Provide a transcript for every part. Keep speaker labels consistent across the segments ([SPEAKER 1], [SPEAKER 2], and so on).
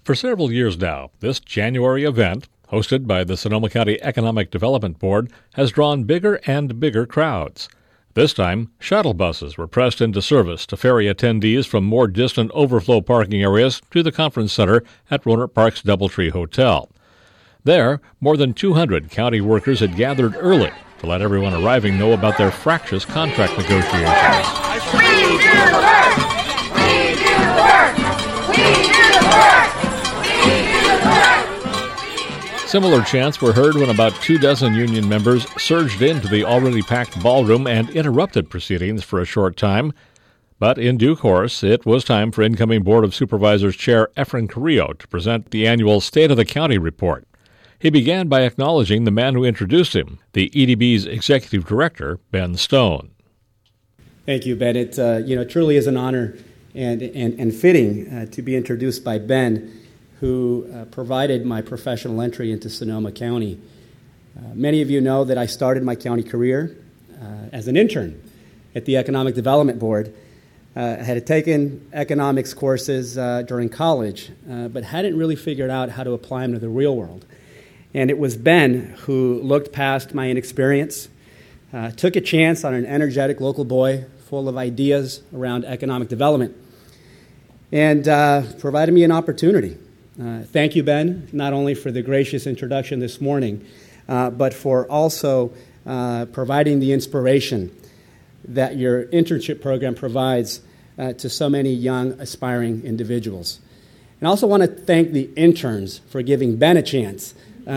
[SPEAKER 1] For several years now, this January event, hosted by the Sonoma County Economic Development Board, has drawn bigger and bigger crowds. This time, shuttle buses were pressed into service to ferry attendees from more distant overflow parking areas to the conference center at Rohnert Park's Doubletree Hotel. There, more than 200 county workers had gathered early to let everyone arriving know about their fractious contract negotiations.
[SPEAKER 2] We do the work! We do the work! We do the work! We do the work!
[SPEAKER 1] Similar chants were heard when about 24 union members surged into the already packed ballroom and interrupted proceedings for a short time. But in due course, it was time for incoming Board of Supervisors Chair Efren Carrillo to present the annual State of the County report. He began by acknowledging the man who introduced him, the EDB's Executive Director, Ben Stone.
[SPEAKER 3] Thank you, Ben. It truly is an honor and fitting to be introduced by Ben, who provided my professional entry into Sonoma County. Many of you know that I started my county career as an intern at the Economic Development Board. I had taken economics courses during college, but hadn't really figured out how to apply them to the real world. And it was Ben who looked past my inexperience, took a chance on an energetic local boy full of ideas around economic development, and provided me an opportunity. Thank you, Ben, not only for the gracious introduction this morning, but for also providing the inspiration that your internship program provides to so many young, aspiring individuals. And I also want to thank the interns for giving Ben a chance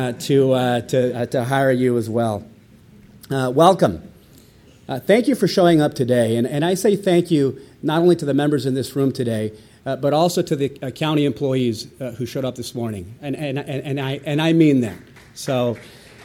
[SPEAKER 3] to hire you as well. Welcome. Thank you for showing up today. And I say thank you not only to the members in this room today, but also to the county employees who showed up this morning. And I mean that. So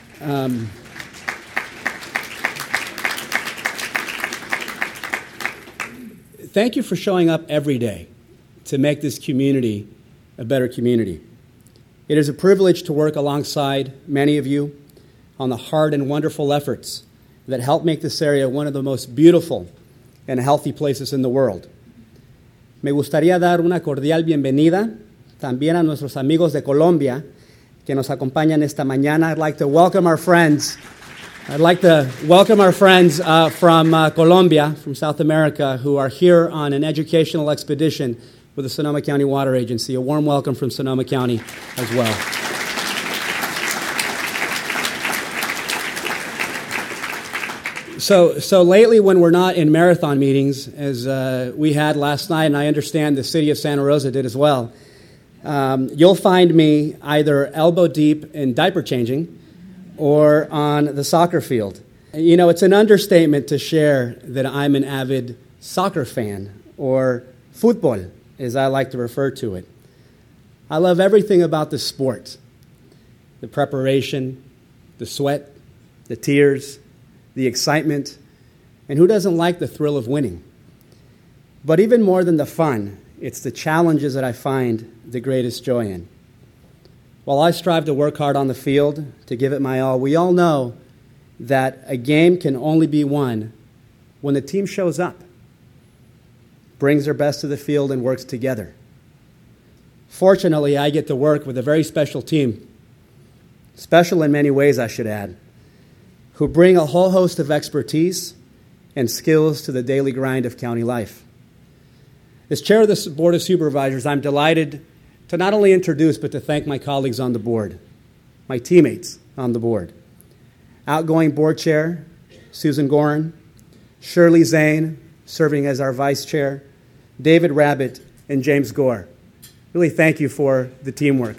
[SPEAKER 3] thank you for showing up every day to make this community a better community. It is a privilege to work alongside many of you on the hard and wonderful efforts that help make this area one of the most beautiful and healthy places in the world. Me gustaría dar una cordial bienvenida también a nuestros amigos de Colombia que nos acompañan esta mañana. I'd like to welcome our friends from Colombia, from South America, who are here on an educational expedition with the Sonoma County Water Agency. A warm welcome from Sonoma County as well. So lately, when we're not in marathon meetings, as we had last night, and I understand the city of Santa Rosa did as well, you'll find me either elbow deep in diaper changing or on the soccer field. You know, it's an understatement to share that I'm an avid soccer fan, or football, as I like to refer to it. I love everything about the sport: the preparation, the sweat, the tears, the excitement, and who doesn't like the thrill of winning? But even more than the fun, it's the challenges that I find the greatest joy in. While I strive to work hard on the field, to give it my all, we all know that a game can only be won when the team shows up, brings their best to the field, and works together. Fortunately, I get to work with a very special team, special in many ways, I should add, who bring a whole host of expertise and skills to the daily grind of county life. As chair of the Board of Supervisors, I'm delighted to not only introduce, but to thank my colleagues on the board, my teammates on the board. Outgoing board chair, Susan Gorin, Shirley Zane, serving as our vice chair, David Rabbit, and James Gore. Really thank you for the teamwork.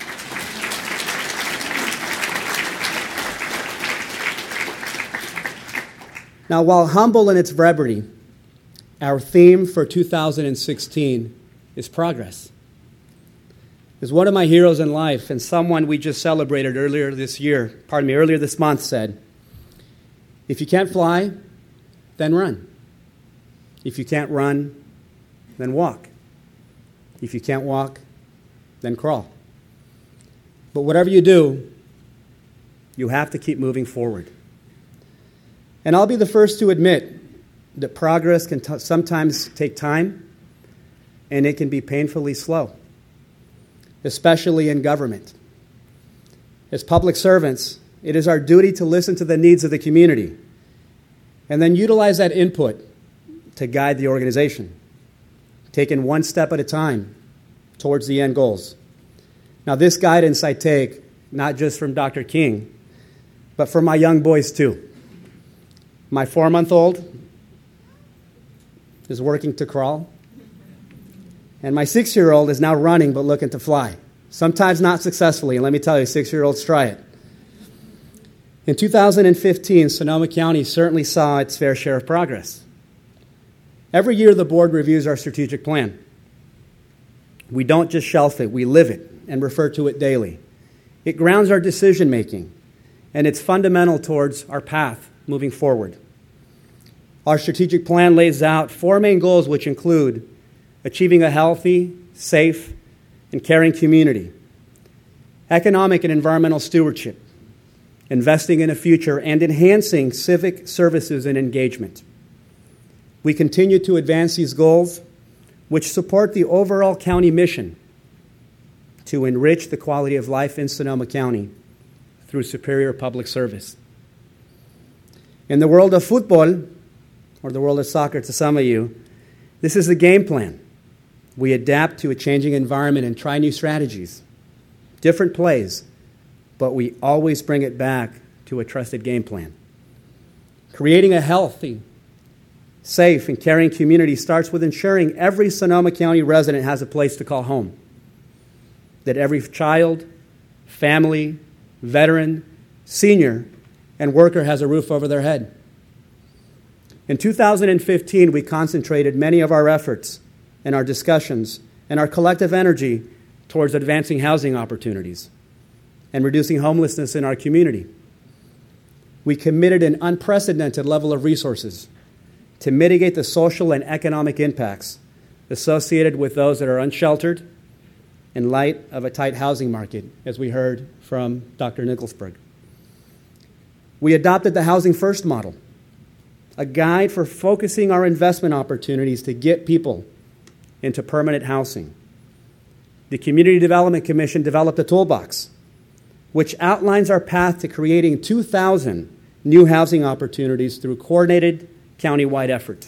[SPEAKER 3] Now, while humble in its brevity, our theme for 2016 is progress. As one of my heroes in life, and someone we just celebrated earlier this month said, if you can't fly, then run. If you can't run, then walk. If you can't walk, then crawl. But whatever you do, you have to keep moving forward. And I'll be the first to admit that progress can sometimes take time, and it can be painfully slow. especially in government. As public servants, it is our duty to listen to the needs of the community and then utilize that input to guide the organization, taking one step at a time towards the end goals. Now, this guidance I take not just from Dr. King, but from my young boys too. My 4-month-old is working to crawl, and my 6-year-old is now running but looking to fly. Sometimes not successfully, and let me tell you, 6-year-olds try it. In 2015, Sonoma County certainly saw its fair share of progress. Every year, the board reviews our strategic plan. We don't just shelf it, we live it and refer to it daily. It grounds our decision-making, and it's fundamental towards our path moving forward. Our strategic plan lays out 4 main goals, which include achieving a healthy, safe, and caring community, economic and environmental stewardship, investing in a future, and enhancing civic services and engagement. We continue to advance these goals, which support the overall county mission to enrich the quality of life in Sonoma County through superior public service. In the world of football, or the world of soccer to some of you, this is the game plan. We adapt to a changing environment and try new strategies, different plays, but we always bring it back to a trusted game plan. Creating a healthy, safe, and caring community starts with ensuring every Sonoma County resident has a place to call home, that every child, family, veteran, senior, and worker has a roof over their head. In 2015, we concentrated many of our efforts and our discussions and our collective energy towards advancing housing opportunities and reducing homelessness in our community. We committed an unprecedented level of resources to mitigate the social and economic impacts associated with those that are unsheltered in light of a tight housing market, as we heard from Dr. Nicholsberg. We adopted the Housing First model, a guide for focusing our investment opportunities to get people into permanent housing. The Community Development Commission developed a toolbox, which outlines our path to creating 2,000 new housing opportunities through coordinated county-wide effort.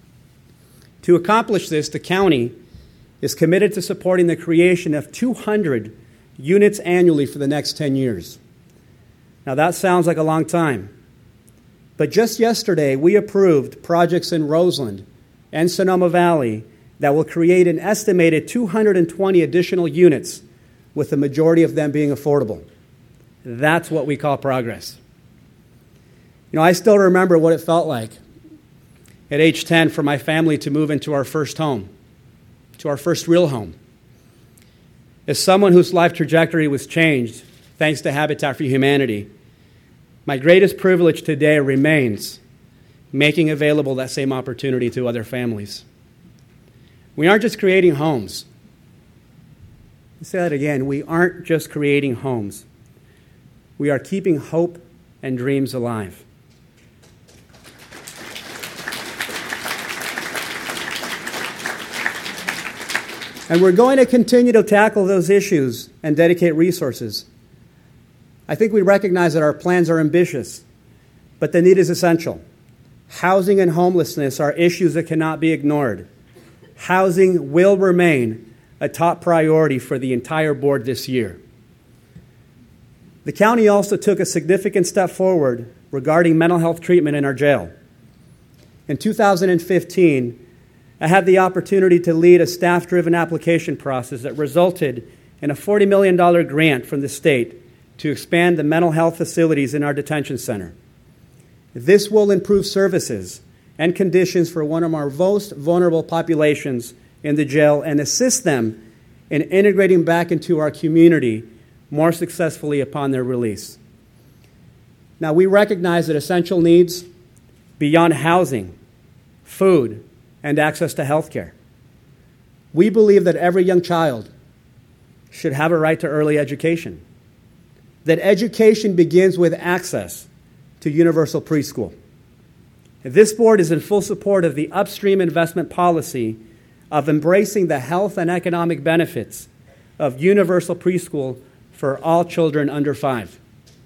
[SPEAKER 3] To accomplish this, the county is committed to supporting the creation of 200 units annually for the next 10 years. Now, that sounds like a long time, but just yesterday, we approved projects in Roseland and Sonoma Valley that will create an estimated 220 additional units, with the majority of them being affordable. That's what we call progress. You know, I still remember what it felt like at age 10 for my family to move into our first home, to our first real home. As someone whose life trajectory was changed thanks to Habitat for Humanity, my greatest privilege today remains making available that same opportunity to other families. We aren't just creating homes. Let's say that again. We aren't just creating homes. We are keeping hope and dreams alive. And we're going to continue to tackle those issues and dedicate resources. I think we recognize that our plans are ambitious, but the need is essential. Housing and homelessness are issues that cannot be ignored. Housing will remain a top priority for the entire board this year. The county also took a significant step forward regarding mental health treatment in our jail. In 2015, I had the opportunity to lead a staff-driven application process that resulted in a $40 million grant from the state to expand the mental health facilities in our detention center. This will improve services and conditions for one of our most vulnerable populations in the jail and assist them in integrating back into our community more successfully upon their release. Now, we recognize that essential needs beyond housing, food, and access to health care. We believe that every young child should have a right to early education, that education begins with access to universal preschool. This board is in full support of the upstream investment policy of embracing the health and economic benefits of universal preschool for all children under 5.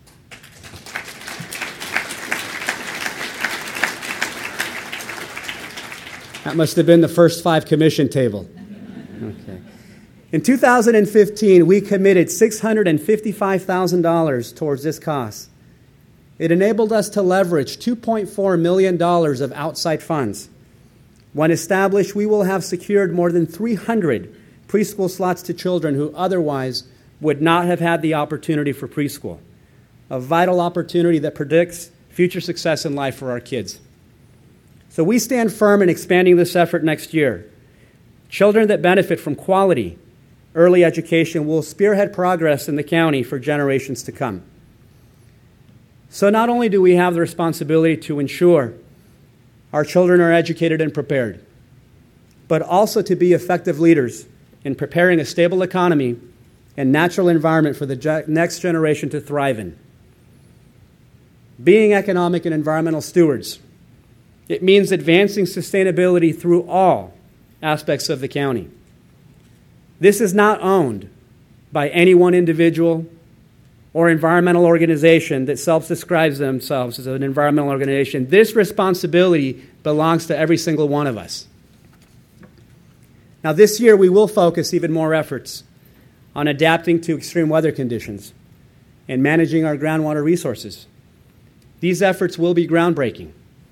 [SPEAKER 3] That must have been the first 5 commission table. Okay. In 2015, we committed $655,000 towards this cost. It enabled us to leverage $2.4 million of outside funds. When established, we will have secured more than 300 preschool slots to children who otherwise would not have had the opportunity for preschool, a vital opportunity that predicts future success in life for our kids. So we stand firm in expanding this effort next year. Children that benefit from quality early education will spearhead progress in the county for generations to come. So not only do we have the responsibility to ensure our children are educated and prepared, but also to be effective leaders in preparing a stable economy and natural environment for the next generation to thrive in. Being economic and environmental stewards, it means advancing sustainability through all aspects of the county. This is not owned by any one individual or environmental organization that self-describes themselves as an environmental organization. This responsibility belongs to every single one of us. Now, this year we will focus even more efforts on adapting to extreme weather conditions and managing our groundwater resources. These efforts will be groundbreaking.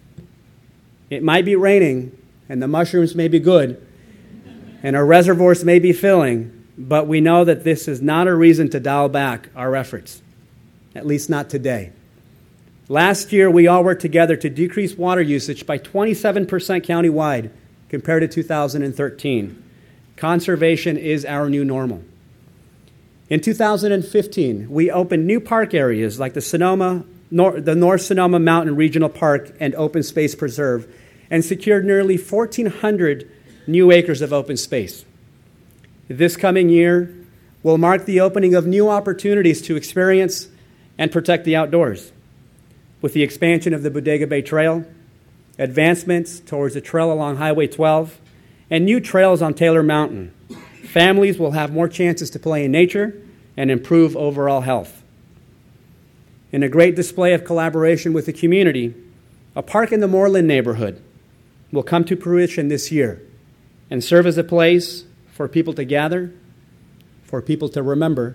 [SPEAKER 3] It might be raining, and the mushrooms may be good, and our reservoirs may be filling, but we know that this is not a reason to dial back our efforts, at least not today. Last year, we all worked together to decrease water usage by 27% countywide compared to 2013. Conservation is our new normal. In 2015, we opened new park areas like the North Sonoma Mountain Regional Park and Open Space Preserve, and secured nearly 1,400 new acres of open space. This coming year will mark the opening of new opportunities to experience and protect the outdoors, with the expansion of the Bodega Bay Trail, advancements towards the trail along Highway 12, and new trails on Taylor Mountain. Families will have more chances to play in nature and improve overall health. In a great display of collaboration with the community, a park in the Moreland neighborhood will come to fruition this year and serve as a place for people to gather, for people to remember,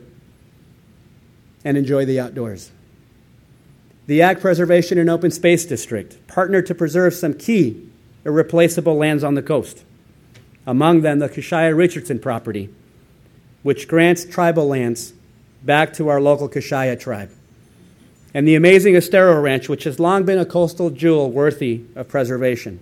[SPEAKER 3] and enjoy the outdoors. The Ag Preservation and Open Space District partnered to preserve some key irreplaceable lands on the coast, among them the Kashaya-Richardson property, which grants tribal lands back to our local Kashaya tribe, and the amazing Estero Ranch, which has long been a coastal jewel worthy of preservation.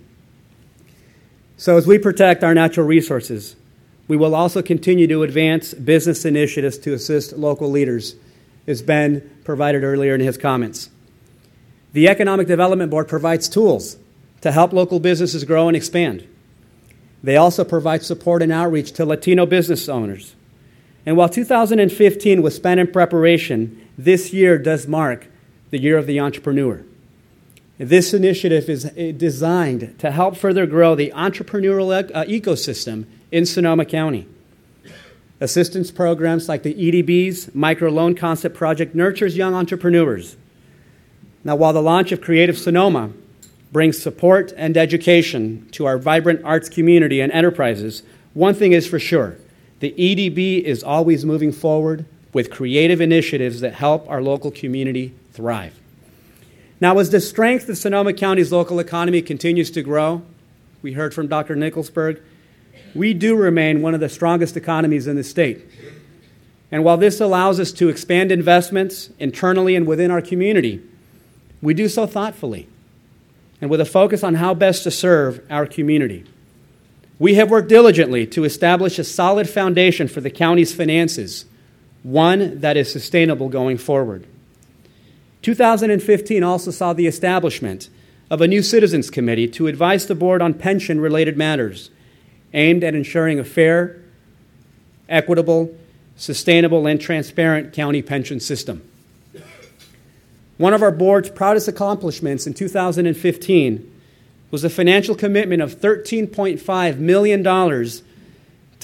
[SPEAKER 3] So as we protect our natural resources, we will also continue to advance business initiatives to assist local leaders, as Ben provided earlier in his comments. The Economic Development Board provides tools to help local businesses grow and expand. They also provide support and outreach to Latino business owners. And while 2015 was spent in preparation, this year does mark the Year of the Entrepreneur. This initiative is designed to help further grow the entrepreneurial ecosystem in Sonoma County. Assistance programs like the EDB's Microloan Concept Project nurtures young entrepreneurs. Now, while the launch of Creative Sonoma brings support and education to our vibrant arts community and enterprises, one thing is for sure: the EDB is always moving forward with creative initiatives that help our local community thrive. Now, as the strength of Sonoma County's local economy continues to grow, we heard from Dr. Nicholsberg, we do remain one of the strongest economies in the state. And while this allows us to expand investments internally and within our community, we do so thoughtfully and with a focus on how best to serve our community. We have worked diligently to establish a solid foundation for the county's finances, one that is sustainable going forward. 2015 also saw the establishment of a new Citizens Committee to advise the board on pension-related matters aimed at ensuring a fair, equitable, sustainable, and transparent county pension system. One of our board's proudest accomplishments in 2015 was a financial commitment of $13.5 million to